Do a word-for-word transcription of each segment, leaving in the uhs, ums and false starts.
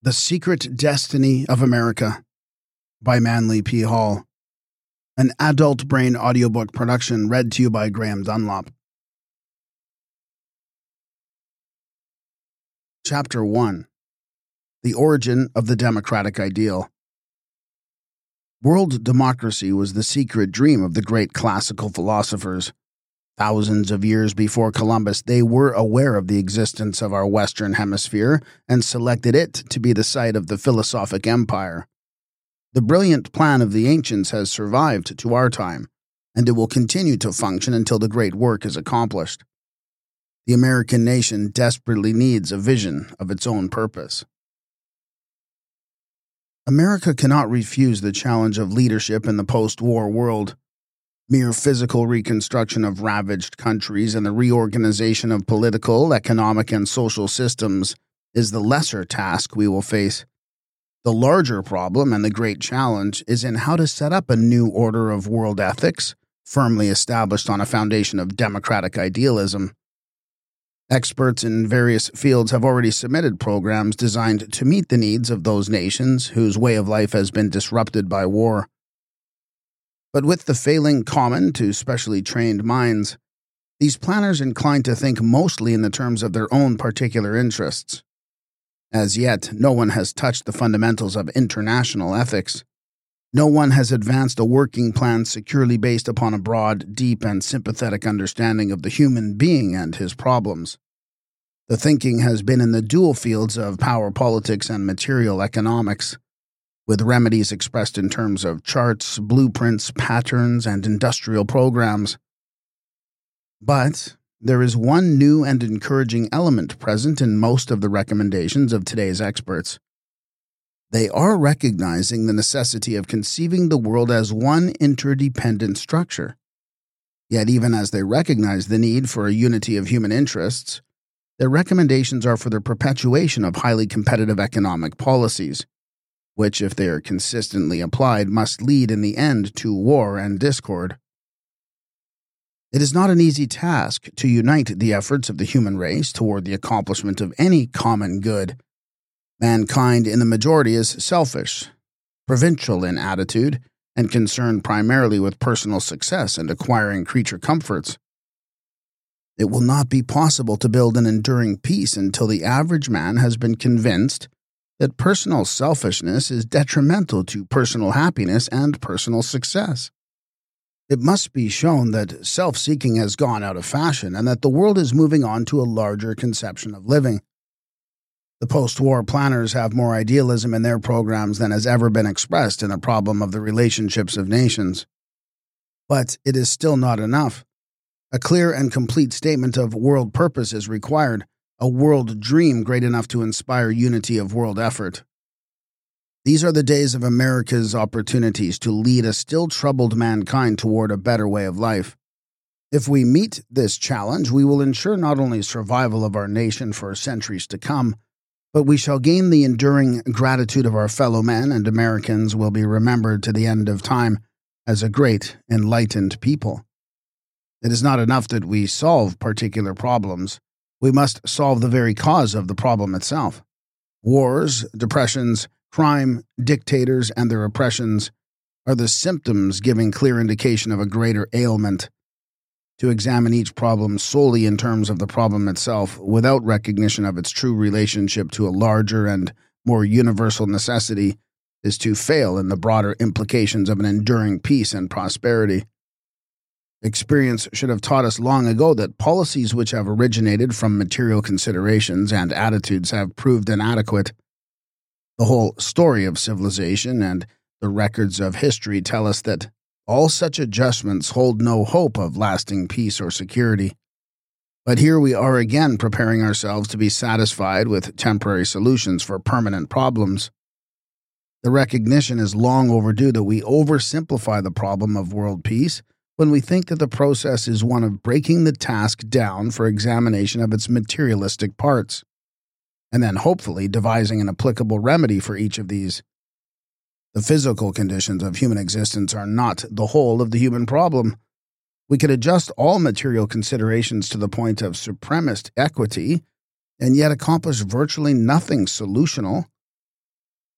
The Secret Destiny of America by Manly P. Hall. An adult brain audiobook production read to you by Graham Dunlop. Chapter one. The Origin of the Democratic Ideal. World democracy was the secret dream of the great classical philosophers. Thousands of years before Columbus, they were aware of the existence of our Western Hemisphere and selected it to be the site of the philosophic empire. The brilliant plan of the ancients has survived to our time, and it will continue to function until the great work is accomplished. The American nation desperately needs a vision of its own purpose. America cannot refuse the challenge of leadership in the post-war world. Mere physical reconstruction of ravaged countries and the reorganization of political, economic, and social systems is the lesser task we will face. The larger problem and the great challenge is in how to set up a new order of world ethics, firmly established on a foundation of democratic idealism. Experts in various fields have already submitted programs designed to meet the needs of those nations whose way of life has been disrupted by war. But with the failing common to specially trained minds, these planners incline to think mostly in the terms of their own particular interests. As yet, no one has touched the fundamentals of international ethics. No one has advanced a working plan securely based upon a broad, deep, and sympathetic understanding of the human being and his problems. The thinking has been in the dual fields of power politics and material economics, with remedies expressed in terms of charts, blueprints, patterns, and industrial programs. But there is one new and encouraging element present in most of the recommendations of today's experts. They are recognizing the necessity of conceiving the world as one interdependent structure. Yet even as they recognize the need for a unity of human interests, their recommendations are for the perpetuation of highly competitive economic policies, which, if they are consistently applied, must lead in the end to war and discord. It is not an easy task to unite the efforts of the human race toward the accomplishment of any common good. Mankind in the majority is selfish, provincial in attitude, and concerned primarily with personal success and acquiring creature comforts. It will not be possible to build an enduring peace until the average man has been convinced that personal selfishness is detrimental to personal happiness and personal success. It must be shown that self-seeking has gone out of fashion and that the world is moving on to a larger conception of living. The post-war planners have more idealism in their programs than has ever been expressed in the problem of the relationships of nations. But it is still not enough. A clear and complete statement of world purpose is required, a world dream great enough to inspire unity of world effort. These are the days of America's opportunities to lead a still troubled mankind toward a better way of life. If we meet this challenge, we will ensure not only survival of our nation for centuries to come, but we shall gain the enduring gratitude of our fellow men, and Americans will be remembered to the end of time as a great, enlightened people. It is not enough that we solve particular problems. We must solve the very cause of the problem itself. Wars, depressions, crime, dictators, and their oppressions are the symptoms giving clear indication of a greater ailment. To examine each problem solely in terms of the problem itself, without recognition of its true relationship to a larger and more universal necessity, is to fail in the broader implications of an enduring peace and prosperity. Experience should have taught us long ago that policies which have originated from material considerations and attitudes have proved inadequate. The whole story of civilization and the records of history tell us that all such adjustments hold no hope of lasting peace or security. But here we are again preparing ourselves to be satisfied with temporary solutions for permanent problems. The recognition is long overdue that we oversimplify the problem of world peace when we think that the process is one of breaking the task down for examination of its materialistic parts, and then hopefully devising an applicable remedy for each of these. The physical conditions of human existence are not the whole of the human problem. We could adjust all material considerations to the point of supremacist equity and yet accomplish virtually nothing solutional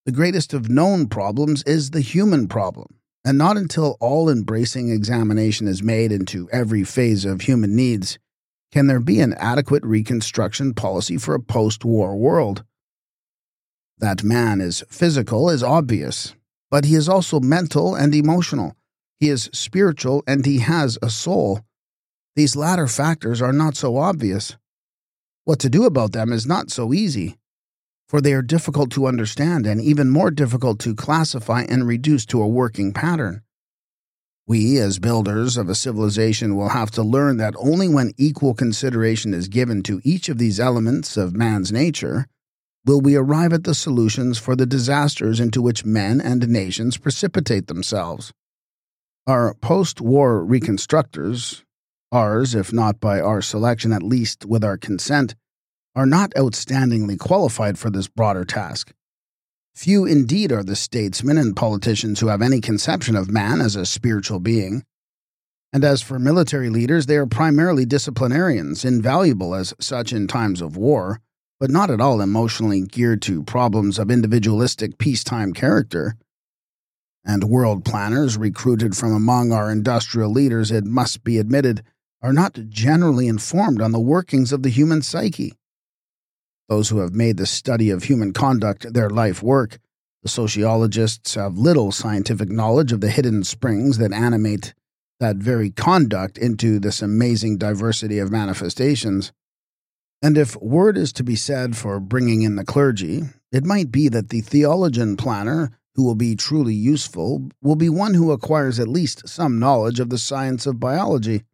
The greatest of known problems is the human problem, and not until all-embracing examination is made into every phase of human needs can there be an adequate reconstruction policy for a post-war world. That man is physical is obvious, but he is also mental and emotional. He is spiritual and he has a soul. These latter factors are not so obvious. What to do about them is not so easy, for they are difficult to understand and even more difficult to classify and reduce to a working pattern. We, as builders of a civilization, will have to learn that only when equal consideration is given to each of these elements of man's nature will we arrive at the solutions for the disasters into which men and nations precipitate themselves. Our post-war reconstructors, ours if not by our selection at least with our consent, are not outstandingly qualified for this broader task. Few indeed are the statesmen and politicians who have any conception of man as a spiritual being. And as for military leaders, they are primarily disciplinarians, invaluable as such in times of war, but not at all emotionally geared to problems of individualistic peacetime character. And world planners recruited from among our industrial leaders, it must be admitted, are not generally informed on the workings of the human psyche. Those who have made the study of human conduct their life work, the sociologists, have little scientific knowledge of the hidden springs that animate that very conduct into this amazing diversity of manifestations. And if word is to be said for bringing in the clergy, it might be that the theologian planner who will be truly useful will be one who acquires at least some knowledge of the science of biology.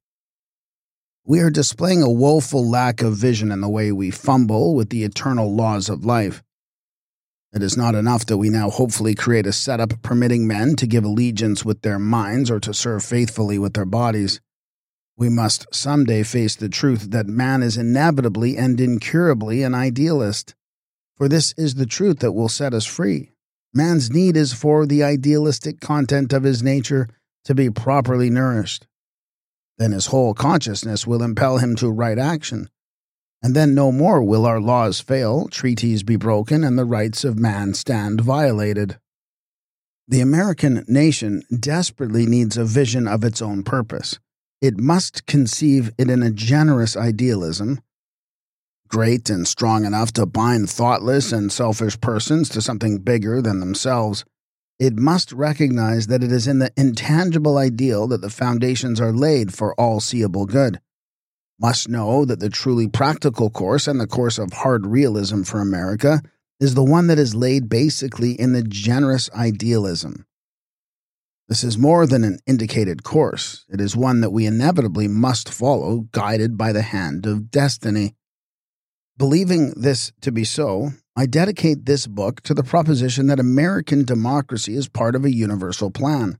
We are displaying a woeful lack of vision in the way we fumble with the eternal laws of life. It is not enough that we now hopefully create a setup permitting men to give allegiance with their minds or to serve faithfully with their bodies. We must someday face the truth that man is inevitably and incurably an idealist, for this is the truth that will set us free. Man's need is for the idealistic content of his nature to be properly nourished. Then his whole consciousness will impel him to right action. And then no more will our laws fail, treaties be broken, and the rights of man stand violated. The American nation desperately needs a vision of its own purpose. It must conceive it in a generous idealism, great and strong enough to bind thoughtless and selfish persons to something bigger than themselves. It must recognize that it is in the intangible ideal that the foundations are laid for all seeable good. Must know that the truly practical course and the course of hard realism for America is the one that is laid basically in the generous idealism. This is more than an indicated course. It is one that we inevitably must follow, guided by the hand of destiny. Believing this to be so, I dedicate this book to the proposition that American democracy is part of a universal plan.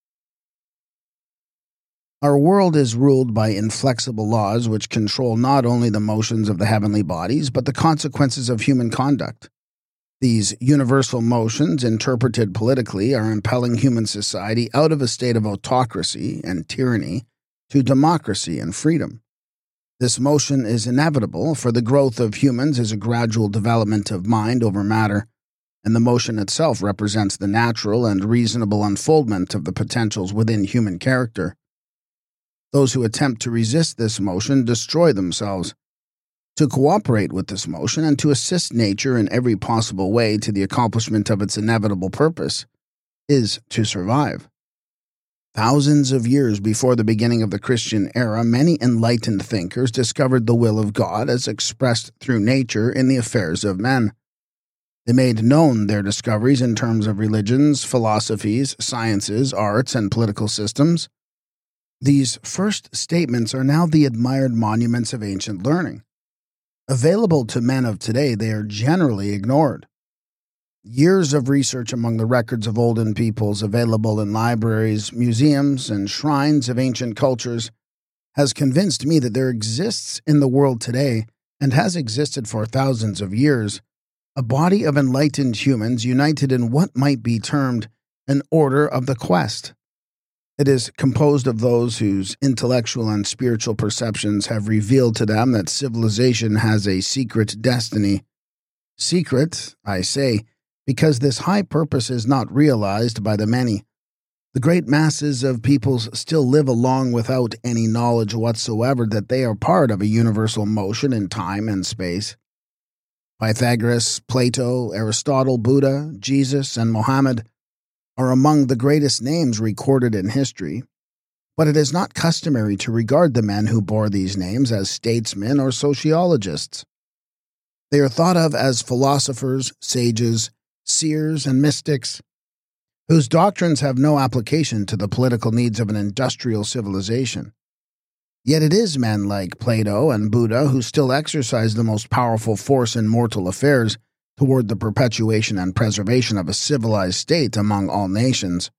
Our world is ruled by inflexible laws which control not only the motions of the heavenly bodies, but the consequences of human conduct. These universal motions, interpreted politically, are impelling human society out of a state of autocracy and tyranny to democracy and freedom. This motion is inevitable, for the growth of humans is a gradual development of mind over matter, and the motion itself represents the natural and reasonable unfoldment of the potentials within human character. Those who attempt to resist this motion destroy themselves. To cooperate with this motion and to assist nature in every possible way to the accomplishment of its inevitable purpose is to survive. Thousands of years before the beginning of the Christian era, many enlightened thinkers discovered the will of God as expressed through nature in the affairs of men. They made known their discoveries in terms of religions, philosophies, sciences, arts, and political systems. These first statements are now the admired monuments of ancient learning. Available to men of today, they are generally ignored. Years of research among the records of olden peoples available in libraries, museums, and shrines of ancient cultures has convinced me that there exists in the world today, and has existed for thousands of years, a body of enlightened humans united in what might be termed an order of the quest. It is composed of those whose intellectual and spiritual perceptions have revealed to them that civilization has a secret destiny. Secret, I say, Because this high purpose is not realized by the many, the great masses of peoples still live along without any knowledge whatsoever that they are part of a universal motion in time and space. Pythagoras, Plato, Aristotle, Buddha, Jesus, and Mohammed are among the greatest names recorded in history, but it is not customary to regard the men who bore these names as statesmen or sociologists. They are thought of as philosophers, sages, seers, and mystics, whose doctrines have no application to the political needs of an industrial civilization. Yet it is men like Plato and Buddha who still exercise the most powerful force in mortal affairs toward the perpetuation and preservation of a civilized state among all nations.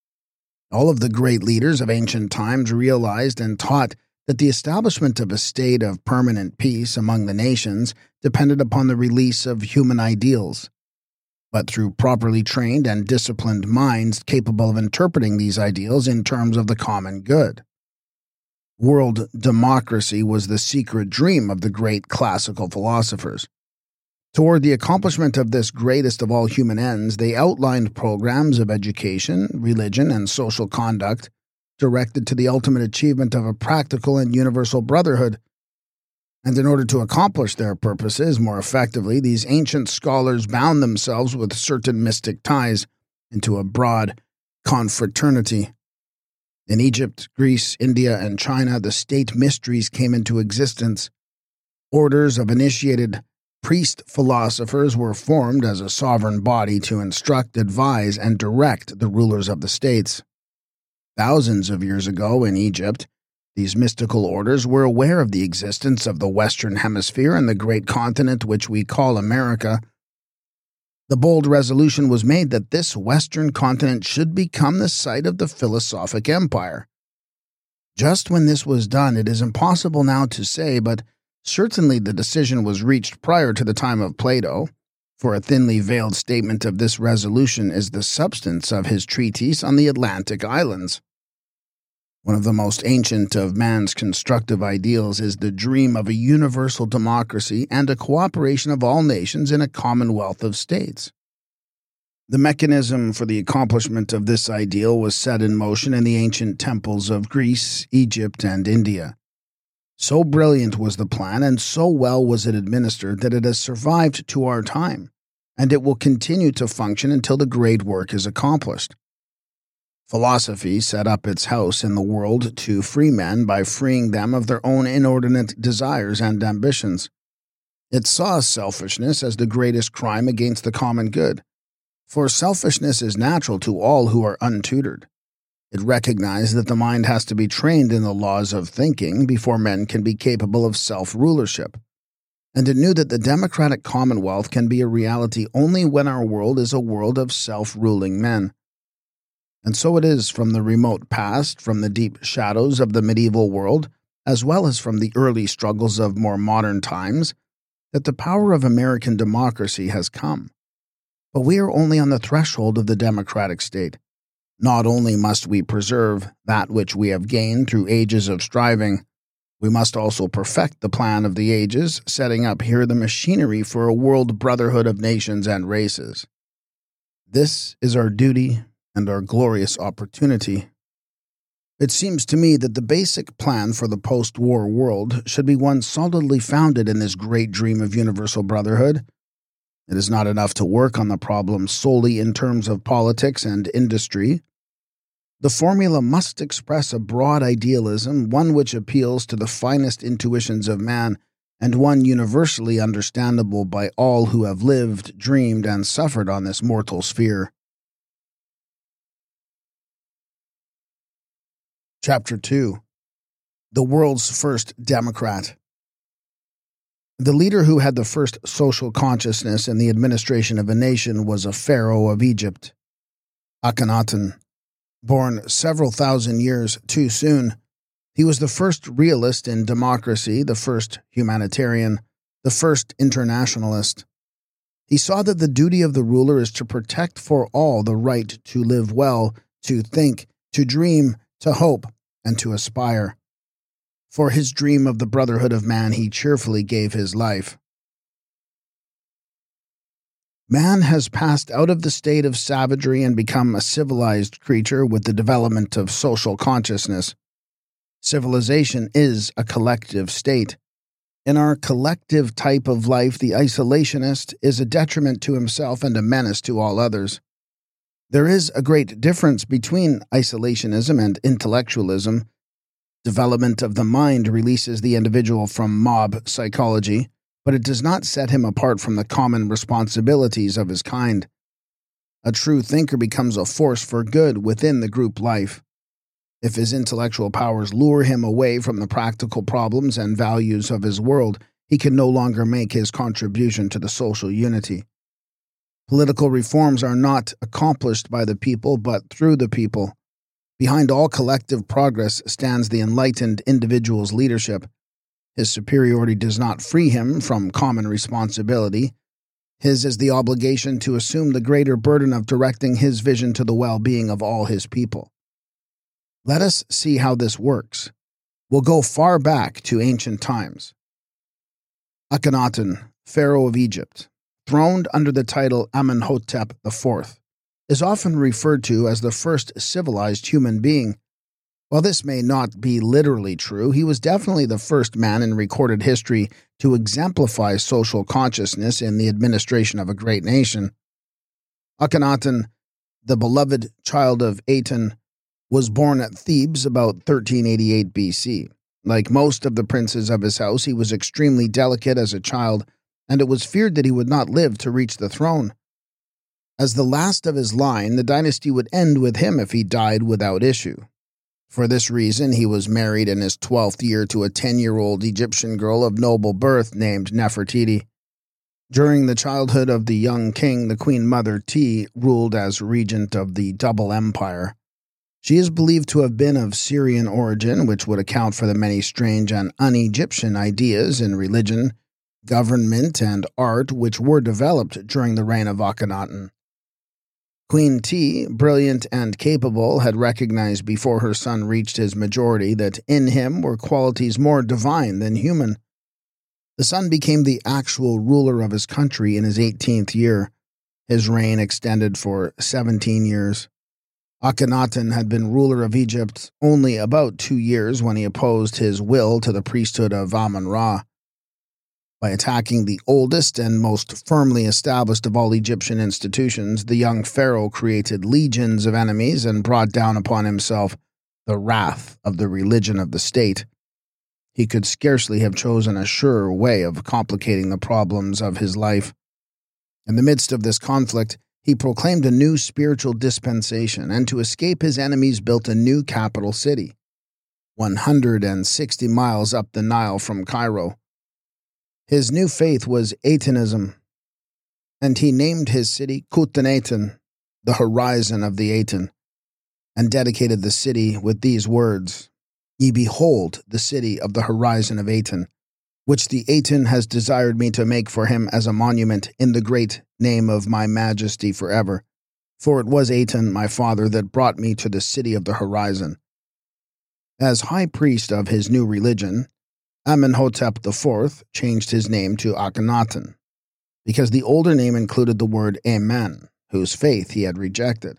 All of the great leaders of ancient times realized and taught that the establishment of a state of permanent peace among the nations depended upon the release of human ideals, but through properly trained and disciplined minds capable of interpreting these ideals in terms of the common good. World democracy was the secret dream of the great classical philosophers. Toward the accomplishment of this greatest of all human ends, they outlined programs of education, religion, and social conduct directed to the ultimate achievement of a practical and universal brotherhood. And in order to accomplish their purposes more effectively, these ancient scholars bound themselves with certain mystic ties into a broad confraternity. In Egypt, Greece, India, and China, the state mysteries came into existence. Orders of initiated priest philosophers were formed as a sovereign body to instruct, advise, and direct the rulers of the states. Thousands of years ago in Egypt, these mystical orders were aware of the existence of the Western Hemisphere and the great continent which we call America. The bold resolution was made that this Western continent should become the site of the philosophic empire. Just when this was done, it is impossible now to say, but certainly the decision was reached prior to the time of Plato, for a thinly veiled statement of this resolution is the substance of his treatise on the Atlantic Islands. One of the most ancient of man's constructive ideals is the dream of a universal democracy and a cooperation of all nations in a commonwealth of states. The mechanism for the accomplishment of this ideal was set in motion in the ancient temples of Greece, Egypt, and India. So brilliant was the plan and so well was it administered that it has survived to our time, and it will continue to function until the great work is accomplished. Philosophy set up its house in the world to free men by freeing them of their own inordinate desires and ambitions. It saw selfishness as the greatest crime against the common good, for selfishness is natural to all who are untutored. It recognized that the mind has to be trained in the laws of thinking before men can be capable of self-rulership, and it knew that the democratic commonwealth can be a reality only when our world is a world of self-ruling men. And so it is from the remote past, from the deep shadows of the medieval world, as well as from the early struggles of more modern times, that the power of American democracy has come. But we are only on the threshold of the democratic state. Not only must we preserve that which we have gained through ages of striving, we must also perfect the plan of the ages, setting up here the machinery for a world brotherhood of nations and races. This is our duty and our glorious opportunity. It seems to me that the basic plan for the post-war world should be one solidly founded in this great dream of universal brotherhood. It is not enough to work on the problem solely in terms of politics and industry. The formula must express a broad idealism, one which appeals to the finest intuitions of man, and one universally understandable by all who have lived, dreamed, and suffered on this mortal sphere. Chapter two. The World's First Democrat. The leader who had the first social consciousness in the administration of a nation was a pharaoh of Egypt, Akhenaten. Born several thousand years too soon, he was the first realist in democracy, the first humanitarian, the first internationalist. He saw that the duty of the ruler is to protect for all the right to live well, to think, to dream, to hope, and to aspire. For his dream of the brotherhood of man, he cheerfully gave his life. Man has passed out of the state of savagery and become a civilized creature with the development of social consciousness. Civilization is a collective state. In our collective type of life, the isolationist is a detriment to himself and a menace to all others. There is a great difference between isolationism and intellectualism. Development of the mind releases the individual from mob psychology, but it does not set him apart from the common responsibilities of his kind. A true thinker becomes a force for good within the group life. If his intellectual powers lure him away from the practical problems and values of his world, he can no longer make his contribution to the social unity. Political reforms are not accomplished by the people, but through the people. Behind all collective progress stands the enlightened individual's leadership. His superiority does not free him from common responsibility. His is the obligation to assume the greater burden of directing his vision to the well-being of all his people. Let us see how this works. We'll go far back to ancient times. Akhenaten, Pharaoh of Egypt, throned under the title Amenhotep the Fourth, is often referred to as the first civilized human being. While this may not be literally true, he was definitely the first man in recorded history to exemplify social consciousness in the administration of a great nation. Akhenaten, the beloved child of Aten, was born at Thebes about thirteen eighty-eight B C. Like most of the princes of his house, he was extremely delicate as a child, and it was feared that he would not live to reach the throne. As the last of his line, the dynasty would end with him if he died without issue. For this reason, he was married in his twelfth year to a ten-year-old Egyptian girl of noble birth named Nefertiti. During the childhood of the young king, the Queen Mother T ruled as regent of the Double Empire. She is believed to have been of Syrian origin, which would account for the many strange and un-Egyptian ideas in religion, government, and art which were developed during the reign of Akhenaten. Queen T, brilliant and capable, had recognized before her son reached his majority that in him were qualities more divine than human. The son became the actual ruler of his country in his eighteenth year. His reign extended for seventeen years. Akhenaten had been ruler of Egypt only about two years when he opposed his will to the priesthood of Amun-Ra. By attacking the oldest and most firmly established of all Egyptian institutions, the young pharaoh created legions of enemies and brought down upon himself the wrath of the religion of the state. He could scarcely have chosen a surer way of complicating the problems of his life. In the midst of this conflict, he proclaimed a new spiritual dispensation, and to escape his enemies built a new capital city, one hundred sixty miles up the Nile from Cairo. His new faith was Atenism, and he named his city Kutaneten, the horizon of the Aten, and dedicated the city with these words, "Ye behold the city of the horizon of Aten, which the Aten has desired me to make for him as a monument in the great name of my majesty forever. For it was Aten, my father, that brought me to the city of the horizon." As high priest of his new religion, Amenhotep the Fourth changed his name to Akhenaten, because the older name included the word Amen, whose faith he had rejected.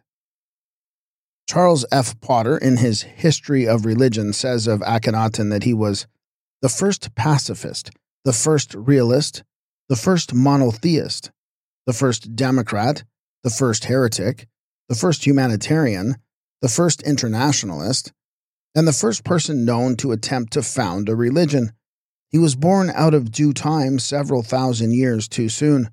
Charles F. Potter, in his History of Religion, says of Akhenaten that he was the first pacifist, the first realist, the first monotheist, the first democrat, the first heretic, the first humanitarian, the first internationalist, and the first person known to attempt to found a religion. He was born out of due time several thousand years too soon.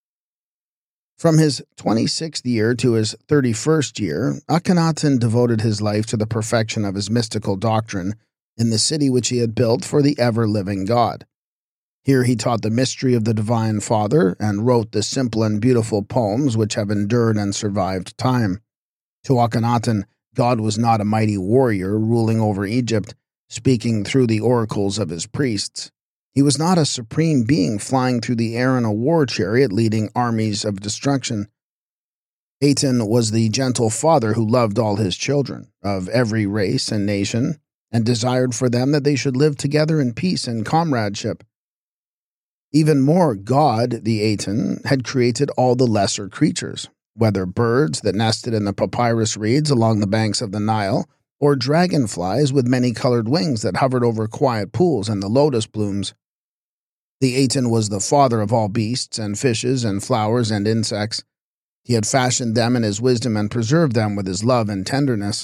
From his twenty-sixth year to his thirty-first year, Akhenaten devoted his life to the perfection of his mystical doctrine in the city which he had built for the ever-living God. Here he taught the mystery of the Divine Father and wrote the simple and beautiful poems which have endured and survived time. To Akhenaten, God was not a mighty warrior ruling over Egypt, speaking through the oracles of his priests. He was not a supreme being flying through the air in a war chariot leading armies of destruction. Aten was the gentle father who loved all his children, of every race and nation, and desired for them that they should live together in peace and comradeship. Even more, God, the Aten, had created all the lesser creatures, whether birds that nested in the papyrus reeds along the banks of the Nile, or dragonflies with many-colored wings that hovered over quiet pools and the lotus blooms. The Aten was the father of all beasts and fishes and flowers and insects. He had fashioned them in his wisdom and preserved them with his love and tenderness.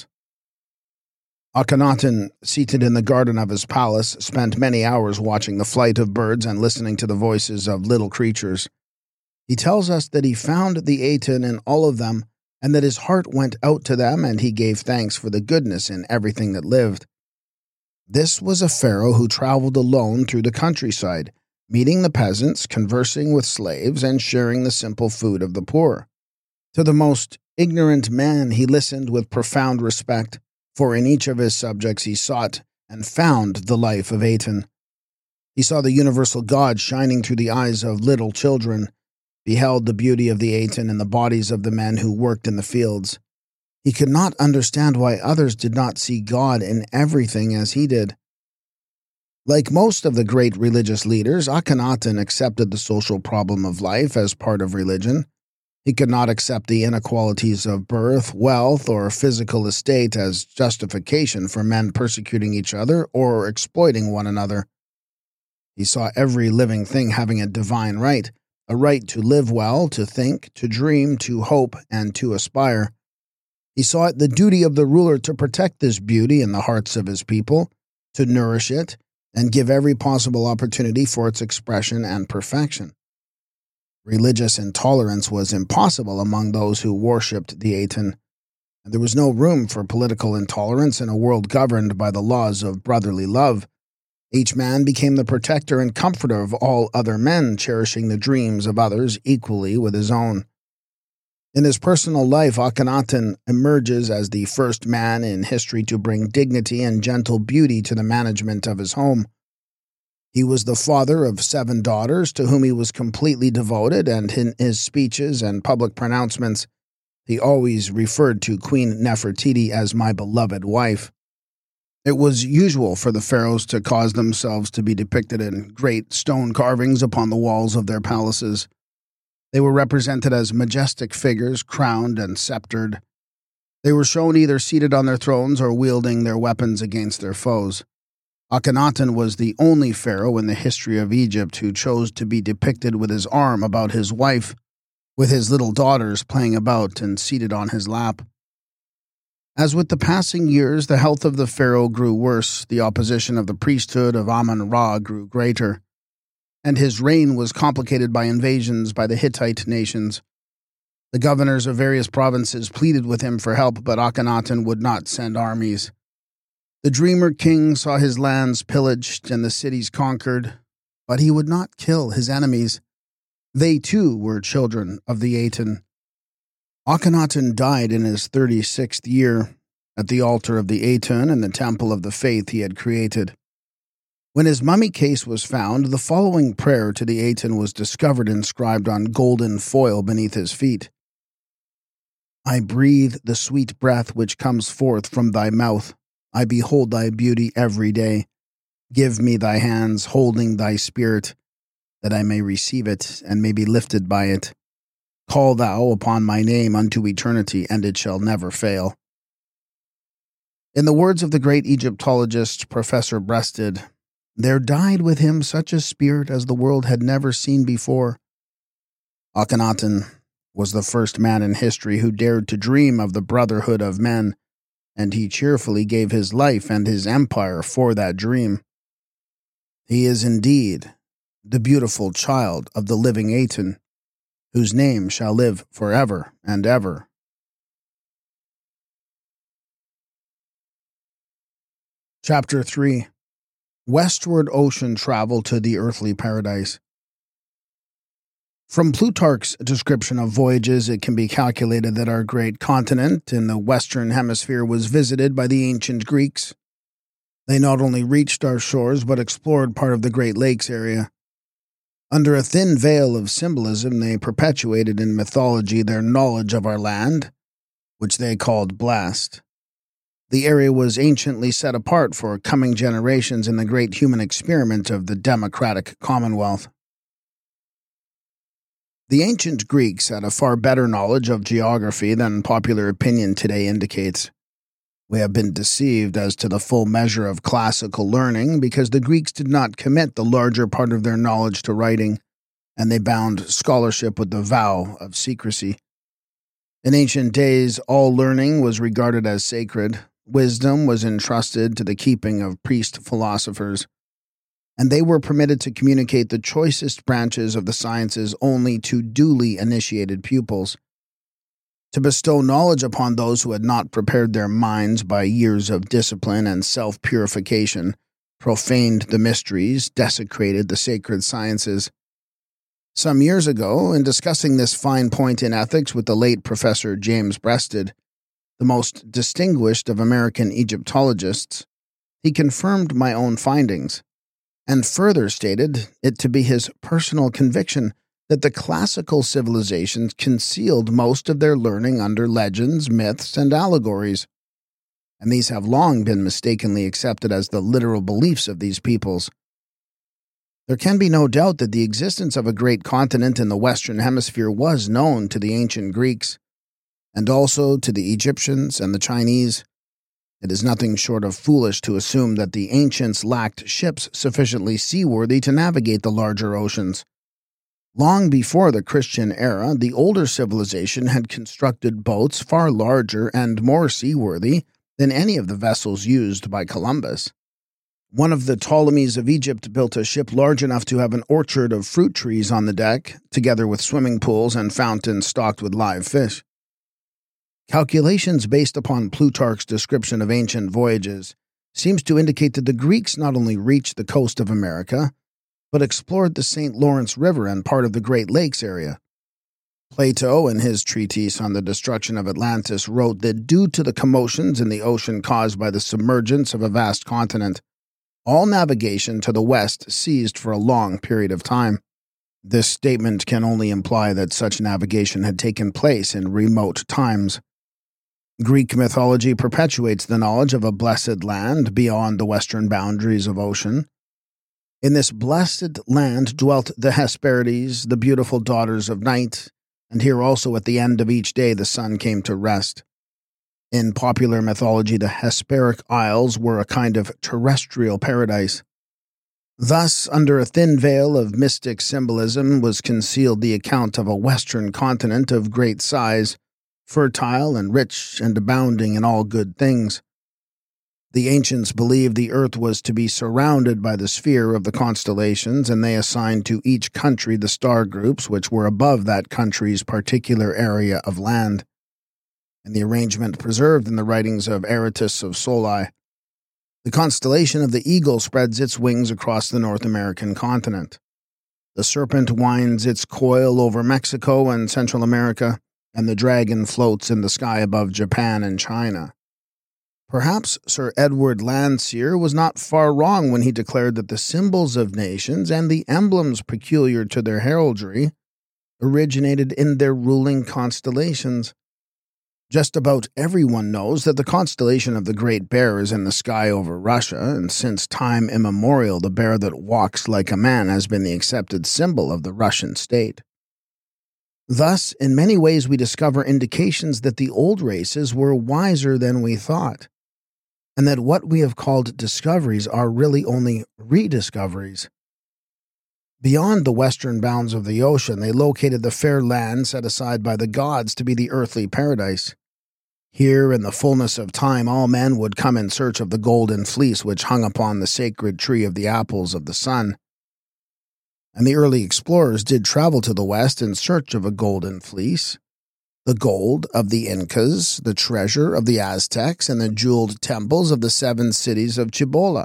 Akhenaten, seated in the garden of his palace, spent many hours watching the flight of birds and listening to the voices of little creatures. He tells us that he found the Aten in all of them, and that his heart went out to them, and he gave thanks for the goodness in everything that lived. This was a pharaoh who traveled alone through the countryside, meeting the peasants, conversing with slaves, and sharing the simple food of the poor. To the most ignorant man he listened with profound respect, for in each of his subjects he sought and found the life of Aten. He saw the universal God shining through the eyes of little children, beheld the beauty of the Aten in the bodies of the men who worked in the fields. He could not understand why others did not see God in everything as he did. Like most of the great religious leaders, Akhenaten accepted the social problem of life as part of religion. He could not accept the inequalities of birth, wealth, or physical estate as justification for men persecuting each other or exploiting one another. He saw every living thing having a divine right, a right to live well, to think, to dream, to hope, and to aspire. He saw it the duty of the ruler to protect this beauty in the hearts of his people, to nourish it, and give every possible opportunity for its expression and perfection. Religious intolerance was impossible among those who worshipped the Aten, and there was no room for political intolerance in a world governed by the laws of brotherly love. Each man became the protector and comforter of all other men, cherishing the dreams of others equally with his own. In his personal life, Akhenaten emerges as the first man in history to bring dignity and gentle beauty to the management of his home. He was the father of seven daughters to whom he was completely devoted, and in his speeches and public pronouncements, he always referred to Queen Nefertiti as my beloved wife. It was usual for the pharaohs to cause themselves to be depicted in great stone carvings upon the walls of their palaces. They were represented as majestic figures, crowned and sceptered. They were shown either seated on their thrones or wielding their weapons against their foes. Akhenaten was the only pharaoh in the history of Egypt who chose to be depicted with his arm about his wife, with his little daughters playing about and seated on his lap. As with the passing years, the health of the pharaoh grew worse, the opposition of the priesthood of Amun-Ra grew greater, and his reign was complicated by invasions by the Hittite nations. The governors of various provinces pleaded with him for help, but Akhenaten would not send armies. The dreamer king saw his lands pillaged and the cities conquered, but he would not kill his enemies. They too were children of the Aten. Akhenaten died in his thirty-sixth year at the altar of the Aten in the temple of the faith he had created. When his mummy case was found, the following prayer to the Aten was discovered inscribed on golden foil beneath his feet. I breathe the sweet breath which comes forth from thy mouth. I behold thy beauty every day. Give me thy hands holding thy spirit, that I may receive it and may be lifted by it. Call thou upon my name unto eternity, and it shall never fail. In the words of the great Egyptologist Professor Breasted, there died with him such a spirit as the world had never seen before. Akhenaten was the first man in history who dared to dream of the brotherhood of men, and he cheerfully gave his life and his empire for that dream. He is indeed the beautiful child of the living Aten, whose name shall live forever and ever. Chapter three. Westward Ocean Travel to the Earthly Paradise. From Plutarch's description of voyages, it can be calculated that our great continent in the Western Hemisphere was visited by the ancient Greeks. They not only reached our shores, but explored part of the Great Lakes area. Under a thin veil of symbolism, they perpetuated in mythology their knowledge of our land, which they called blessed. The area was anciently set apart for coming generations in the great human experiment of the democratic commonwealth. The ancient Greeks had a far better knowledge of geography than popular opinion today indicates. We have been deceived as to the full measure of classical learning because the Greeks did not commit the larger part of their knowledge to writing, and they bound scholarship with the vow of secrecy. In ancient days, all learning was regarded as sacred. Wisdom was entrusted to the keeping of priest-philosophers, and they were permitted to communicate the choicest branches of the sciences only to duly initiated pupils. To bestow knowledge upon those who had not prepared their minds by years of discipline and self-purification profaned the mysteries, desecrated the sacred sciences. Some years ago, in discussing this fine point in ethics with the late Professor James Breasted, the most distinguished of American Egyptologists, he confirmed my own findings, and further stated it to be his personal conviction that the classical civilizations concealed most of their learning under legends, myths, and allegories, and these have long been mistakenly accepted as the literal beliefs of these peoples. There can be no doubt that the existence of a great continent in the Western Hemisphere was known to the ancient Greeks, and also to the Egyptians and the Chinese. It is nothing short of foolish to assume that the ancients lacked ships sufficiently seaworthy to navigate the larger oceans. Long before the Christian era, the older civilization had constructed boats far larger and more seaworthy than any of the vessels used by Columbus. One of the Ptolemies of Egypt built a ship large enough to have an orchard of fruit trees on the deck, together with swimming pools and fountains stocked with live fish. Calculations based upon Plutarch's description of ancient voyages seems to indicate that the Greeks not only reached the coast of America, but explored the Saint Lawrence River and part of the Great Lakes area. Plato, in his treatise on the destruction of Atlantis, wrote that due to the commotions in the ocean caused by the submergence of a vast continent, all navigation to the west ceased for a long period of time. This statement can only imply that such navigation had taken place in remote times. Greek mythology perpetuates the knowledge of a blessed land beyond the western boundaries of ocean. In this blessed land dwelt the Hesperides, the beautiful daughters of night, and here also at the end of each day the sun came to rest. In popular mythology, the Hesperic Isles were a kind of terrestrial paradise. Thus, under a thin veil of mystic symbolism was concealed the account of a western continent of great size, fertile and rich and abounding in all good things. The ancients believed the earth was to be surrounded by the sphere of the constellations, and they assigned to each country the star groups which were above that country's particular area of land, and the arrangement preserved in the writings of Aratus of Soli. The constellation of the eagle spreads its wings across the North American continent. The serpent winds its coil over Mexico and Central America, and the dragon floats in the sky above Japan and China. Perhaps Sir Edward Landseer was not far wrong when he declared that the symbols of nations and the emblems peculiar to their heraldry originated in their ruling constellations. Just about everyone knows that the constellation of the Great Bear is in the sky over Russia, and since time immemorial the bear that walks like a man has been the accepted symbol of the Russian state. Thus, in many ways we discover indications that the old races were wiser than we thought, and that what we have called discoveries are really only rediscoveries. Beyond the western bounds of the ocean, they located the fair land set aside by the gods to be the earthly paradise. Here, in the fullness of time, all men would come in search of the golden fleece which hung upon the sacred tree of the apples of the sun. And the early explorers did travel to the west in search of a golden fleece, the gold of the Incas, the treasure of the Aztecs, and the jeweled temples of the seven cities of Cibola.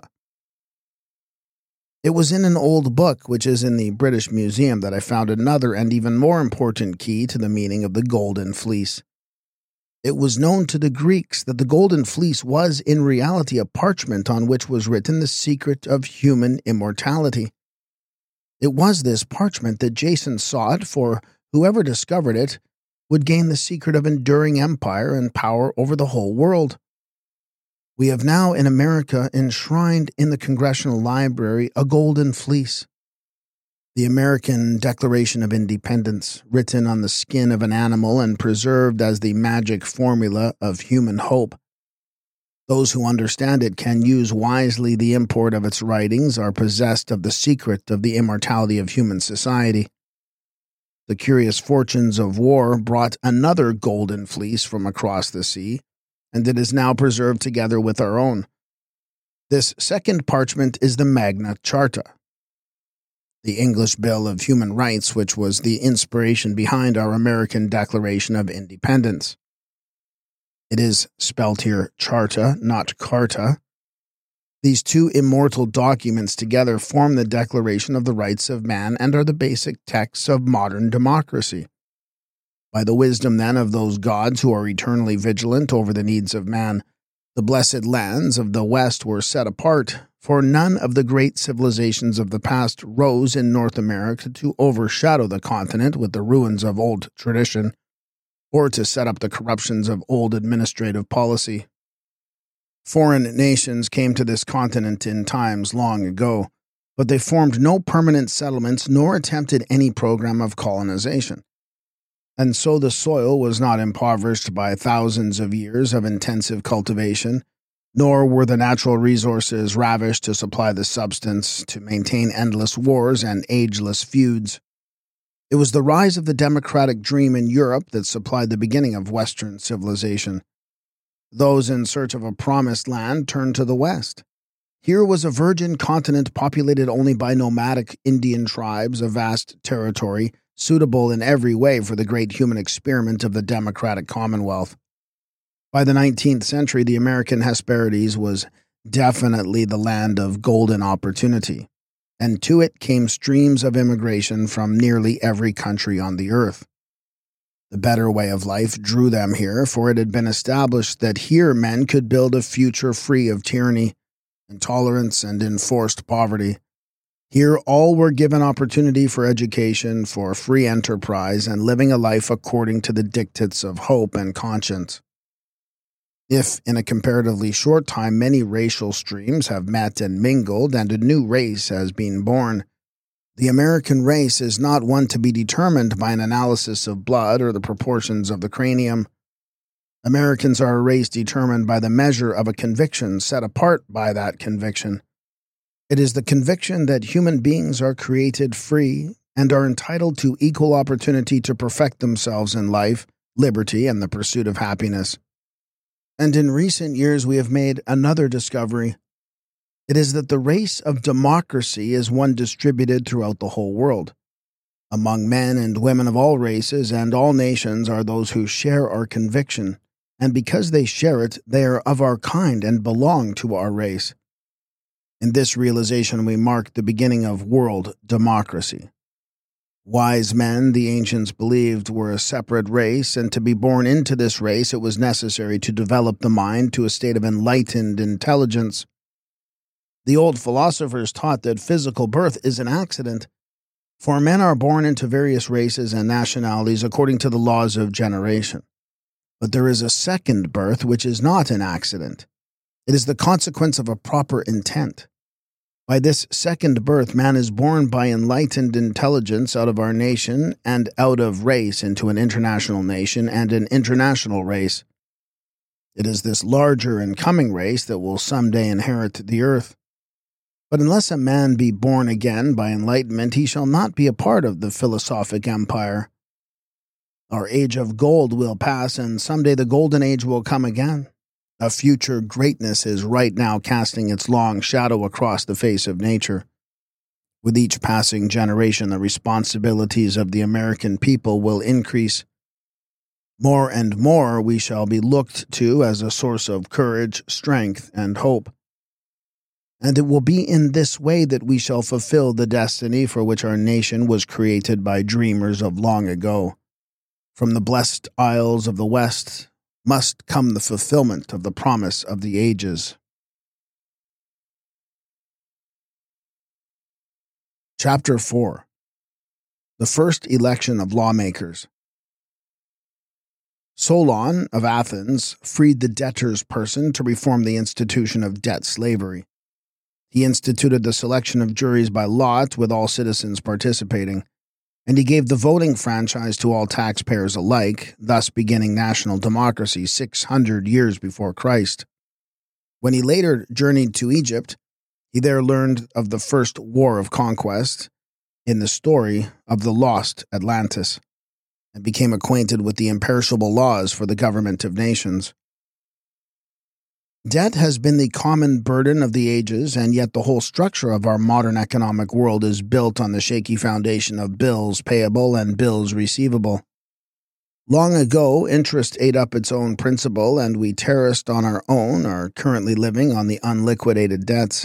It was in an old book, which is in the British Museum, that I found another and even more important key to the meaning of the golden fleece. It was known to the Greeks that the golden fleece was in reality a parchment on which was written the secret of human immortality. It was this parchment that Jason sought, for whoever discovered it would gain the secret of enduring empire and power over the whole world. We have now in America enshrined in the Congressional Library a golden fleece. The American Declaration of Independence, written on the skin of an animal and preserved as the magic formula of human hope. Those who understand it can use wisely the import of its writings, are possessed of the secret of the immortality of human society. The curious fortunes of war brought another golden fleece from across the sea, and it is now preserved together with our own. This second parchment is the Magna Charta, the English Bill of Human Rights, which was the inspiration behind our American Declaration of Independence. It is spelt here Charta, not Carta. These two immortal documents together form the Declaration of the Rights of Man and are the basic texts of modern democracy. By the wisdom, then, of those gods who are eternally vigilant over the needs of man, the blessed lands of the West were set apart, for none of the great civilizations of the past rose in North America to overshadow the continent with the ruins of old tradition, or to set up the corruptions of old administrative policy. Foreign nations came to this continent in times long ago, but they formed no permanent settlements nor attempted any program of colonization. And so the soil was not impoverished by thousands of years of intensive cultivation, nor were the natural resources ravished to supply the substance to maintain endless wars and ageless feuds. It was the rise of the democratic dream in Europe that supplied the beginning of Western civilization. Those in search of a promised land turned to the West. Here was a virgin continent populated only by nomadic Indian tribes, a vast territory suitable in every way for the great human experiment of the democratic commonwealth. By the nineteenth century, the American Hesperides was definitely the land of golden opportunity, and to it came streams of immigration from nearly every country on the earth. The better way of life drew them here, for it had been established that here men could build a future free of tyranny, intolerance, and enforced poverty. Here all were given opportunity for education, for free enterprise, and living a life according to the dictates of hope and conscience. If, in a comparatively short time, many racial streams have met and mingled and a new race has been born, the American race is not one to be determined by an analysis of blood or the proportions of the cranium. Americans are a race determined by the measure of a conviction set apart by that conviction. It is the conviction that human beings are created free and are entitled to equal opportunity to perfect themselves in life, liberty, and the pursuit of happiness. And in recent years we have made another discovery. It is that the race of democracy is one distributed throughout the whole world. Among men and women of all races and all nations are those who share our conviction, and because they share it, they are of our kind and belong to our race. In this realization, we mark the beginning of world democracy. Wise men, the ancients believed, were a separate race, and to be born into this race, it was necessary to develop the mind to a state of enlightened intelligence. The old philosophers taught that physical birth is an accident, for men are born into various races and nationalities according to the laws of generation. But there is a second birth which is not an accident. It is the consequence of a proper intent. By this second birth, man is born by enlightened intelligence out of our nation and out of race into an international nation and an international race. It is this larger and coming race that will someday inherit the earth. But unless a man be born again by enlightenment, he shall not be a part of the philosophic empire. Our age of gold will pass, and someday the golden age will come again. A future greatness is right now casting its long shadow across the face of nature. With each passing generation, the responsibilities of the American people will increase. More and more we shall be looked to as a source of courage, strength, and hope. And it will be in this way that we shall fulfill the destiny for which our nation was created by dreamers of long ago. From the blessed isles of the West must come the fulfillment of the promise of the ages. Chapter four. The First Election of Lawmakers. Solon of Athens freed the debtor's person to reform the institution of debt slavery. He instituted the selection of juries by lot, with all citizens participating, and he gave the voting franchise to all taxpayers alike, thus beginning national democracy six hundred years before Christ. When he later journeyed to Egypt, he there learned of the first war of conquest in the story of the lost Atlantis, and became acquainted with the imperishable laws for the government of nations. Debt has been the common burden of the ages, and yet the whole structure of our modern economic world is built on the shaky foundation of bills payable and bills receivable. Long ago, interest ate up its own principal, and we terraced on our own, are currently living on the unliquidated debts.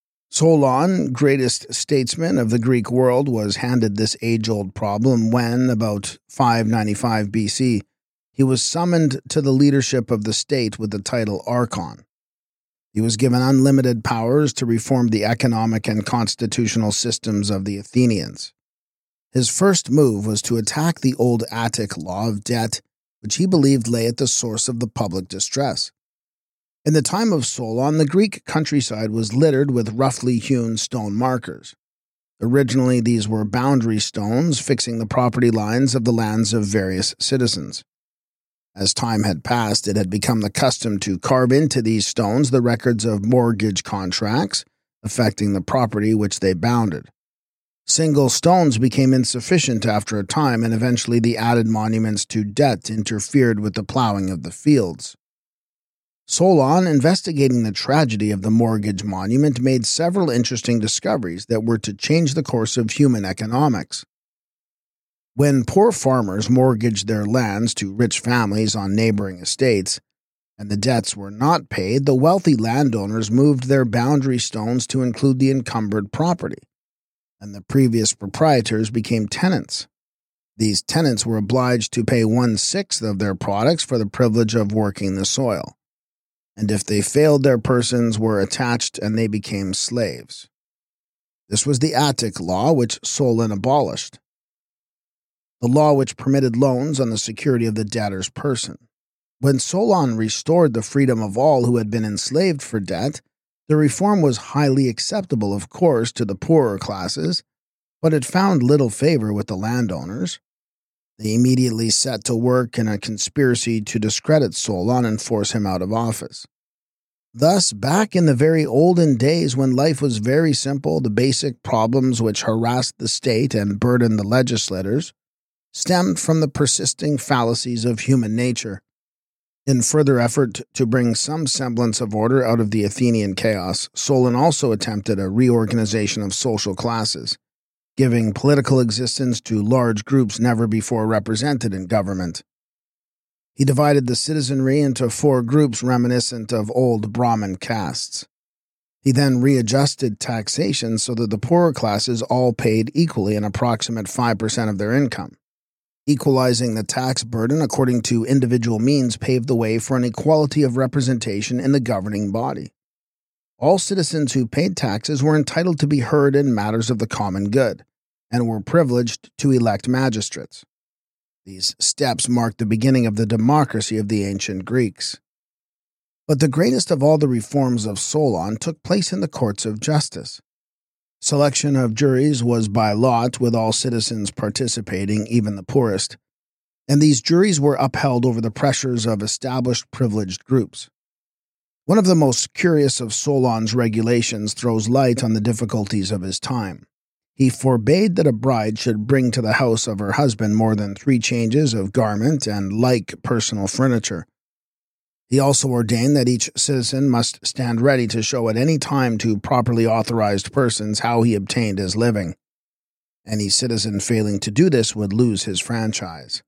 Solon, greatest statesman of the Greek world, was handed this age-old problem when, about five ninety-five B C, he was summoned to the leadership of the state with the title Archon. He was given unlimited powers to reform the economic and constitutional systems of the Athenians. His first move was to attack the old Attic law of debt, which he believed lay at the source of the public distress. In the time of Solon, the Greek countryside was littered with roughly hewn stone markers. Originally, these were boundary stones fixing the property lines of the lands of various citizens. As time had passed, it had become the custom to carve into these stones the records of mortgage contracts affecting the property which they bounded. Single stones became insufficient after a time, and eventually the added monuments to debt interfered with the plowing of the fields. Solon, investigating the tragedy of the mortgage monument, made several interesting discoveries that were to change the course of human economics. When poor farmers mortgaged their lands to rich families on neighboring estates, and the debts were not paid, the wealthy landowners moved their boundary stones to include the encumbered property, and the previous proprietors became tenants. These tenants were obliged to pay one-sixth of their products for the privilege of working the soil, and if they failed, their persons were attached and they became slaves. This was the Attic law, which Solon abolished, the law which permitted loans on the security of the debtor's person. When Solon restored the freedom of all who had been enslaved for debt, the reform was highly acceptable, of course, to the poorer classes, but it found little favor with the landowners. They immediately set to work in a conspiracy to discredit Solon and force him out of office. Thus, back in the very olden days when life was very simple, the basic problems which harassed the state and burdened the legislators stemmed from the persisting fallacies of human nature. In further effort to bring some semblance of order out of the Athenian chaos, Solon also attempted a reorganization of social classes, giving political existence to large groups never before represented in government. He divided the citizenry into four groups reminiscent of old Brahmin castes. He then readjusted taxation so that the poorer classes all paid equally an approximate five percent of their income. Equalizing the tax burden according to individual means paved the way for an equality of representation in the governing body. All citizens who paid taxes were entitled to be heard in matters of the common good, and were privileged to elect magistrates. These steps marked the beginning of the democracy of the ancient Greeks. But the greatest of all the reforms of Solon took place in the courts of justice. Selection of juries was by lot, with all citizens participating, even the poorest, and these juries were upheld over the pressures of established privileged groups. One of the most curious of Solon's regulations throws light on the difficulties of his time. He forbade that a bride should bring to the house of her husband more than three changes of garment and like personal furniture. He also ordained that each citizen must stand ready to show at any time to properly authorized persons how he obtained his living. Any citizen failing to do this would lose his franchise.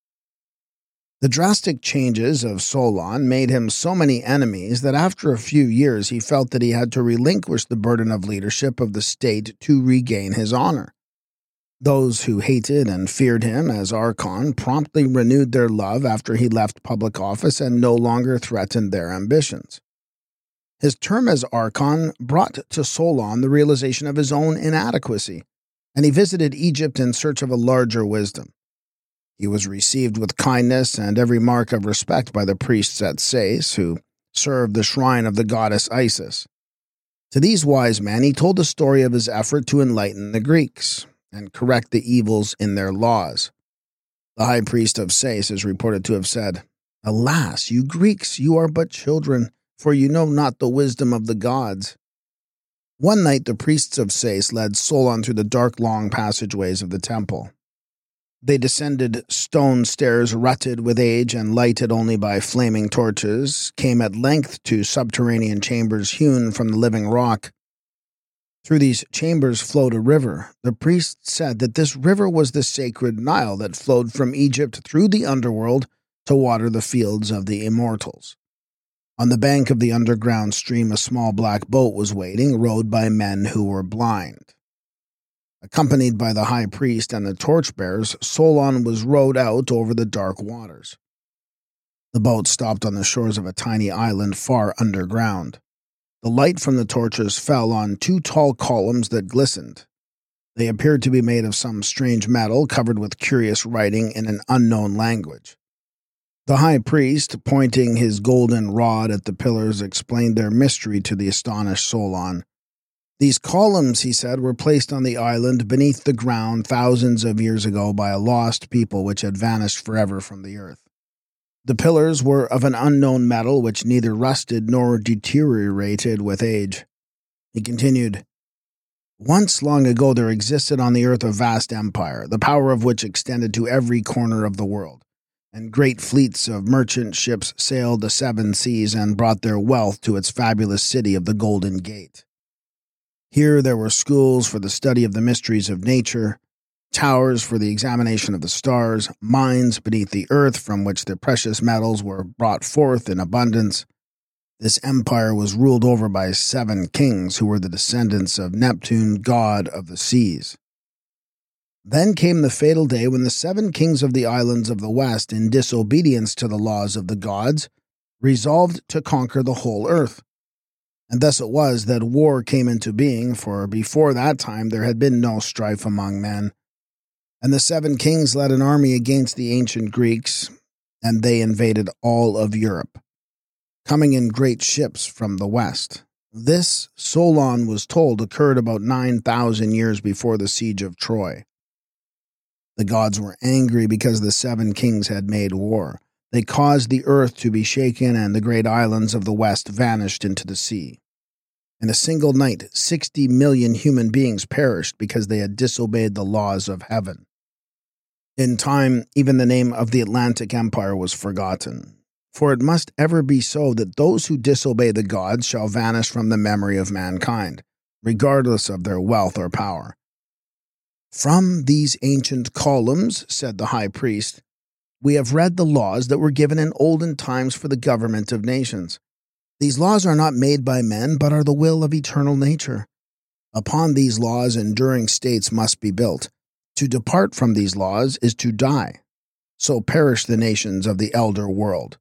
The drastic changes of Solon made him so many enemies that after a few years he felt that he had to relinquish the burden of leadership of the state to regain his honor. Those who hated and feared him as Archon promptly renewed their love after he left public office and no longer threatened their ambitions. His term as Archon brought to Solon the realization of his own inadequacy, and he visited Egypt in search of a larger wisdom. He was received with kindness and every mark of respect by the priests at Sais, who served the shrine of the goddess Isis. To these wise men, he told the story of his effort to enlighten the Greeks and correct the evils in their laws. The high priest of Sais is reported to have said, "Alas, you Greeks, you are but children, for you know not the wisdom of the gods." One night the priests of Sais led Solon through the dark, long passageways of the temple. They descended stone stairs rutted with age and lighted only by flaming torches, came at length to subterranean chambers hewn from the living rock. Through these chambers flowed a river. The priests said that this river was the sacred Nile that flowed from Egypt through the underworld to water the fields of the immortals. On the bank of the underground stream, a small black boat was waiting, rowed by men who were blind. Accompanied by the high priest and the torchbearers, Solon was rowed out over the dark waters. The boat stopped on the shores of a tiny island far underground. The light from the torches fell on two tall columns that glistened. They appeared to be made of some strange metal covered with curious writing in an unknown language. The high priest, pointing his golden rod at the pillars, explained their mystery to the astonished Solon. These columns, he said, were placed on the island beneath the ground thousands of years ago by a lost people which had vanished forever from the earth. The pillars were of an unknown metal which neither rusted nor deteriorated with age. He continued, "Once long ago there existed on the earth a vast empire, the power of which extended to every corner of the world, and great fleets of merchant ships sailed the seven seas and brought their wealth to its fabulous city of the Golden Gate. Here there were schools for the study of the mysteries of nature, towers for the examination of the stars, mines beneath the earth from which the precious metals were brought forth in abundance. This empire was ruled over by seven kings who were the descendants of Neptune, god of the seas. Then came the fatal day when the seven kings of the islands of the west, in disobedience to the laws of the gods, resolved to conquer the whole earth. And thus it was that war came into being, for before that time there had been no strife among men. And the seven kings led an army against the ancient Greeks, and they invaded all of Europe, coming in great ships from the west. This, Solon was told, occurred about nine thousand years before the siege of Troy. The gods were angry because the seven kings had made war. They caused the earth to be shaken, and the great islands of the west vanished into the sea. In a single night, sixty million human beings perished because they had disobeyed the laws of heaven. In time, even the name of the Atlantic Empire was forgotten. For it must ever be so that those who disobey the gods shall vanish from the memory of mankind, regardless of their wealth or power. From these ancient columns, said the high priest, we have read the laws that were given in olden times for the government of nations. These laws are not made by men, but are the will of eternal nature. Upon these laws, enduring states must be built. To depart from these laws is to die. So perish the nations of the elder world.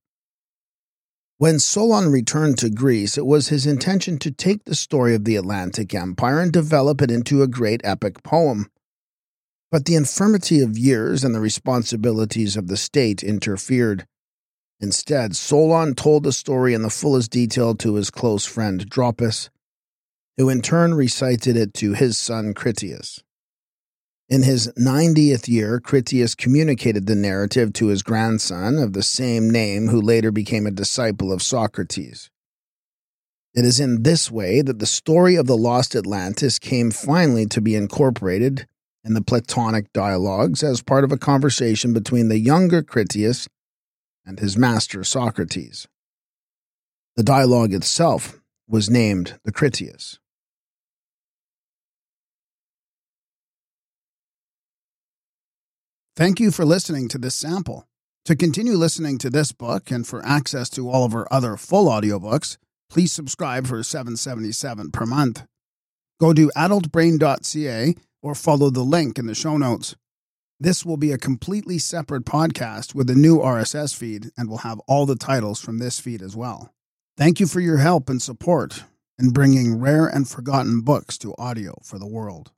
When Solon returned to Greece, it was his intention to take the story of the Atlantic Empire and develop it into a great epic poem. But the infirmity of years and the responsibilities of the state interfered. Instead, Solon told the story in the fullest detail to his close friend Dropus, who in turn recited it to his son Critias. In his ninetieth year, Critias communicated the narrative to his grandson of the same name, who later became a disciple of Socrates. It is in this way that the story of the lost Atlantis came finally to be incorporated in the Platonic dialogues as part of a conversation between the younger Critias and his master Socrates. The dialogue itself was named the Critias. Thank you for listening to this sample. To continue listening to this book and for access to all of our other full audiobooks, please subscribe for seven dollars and seventy-seven cents per month. Go to adult brain dot c a or follow the link in the show notes. This will be a completely separate podcast with a new R S S feed and will have all the titles from this feed as well. Thank you for your help and support in bringing rare and forgotten books to audio for the world.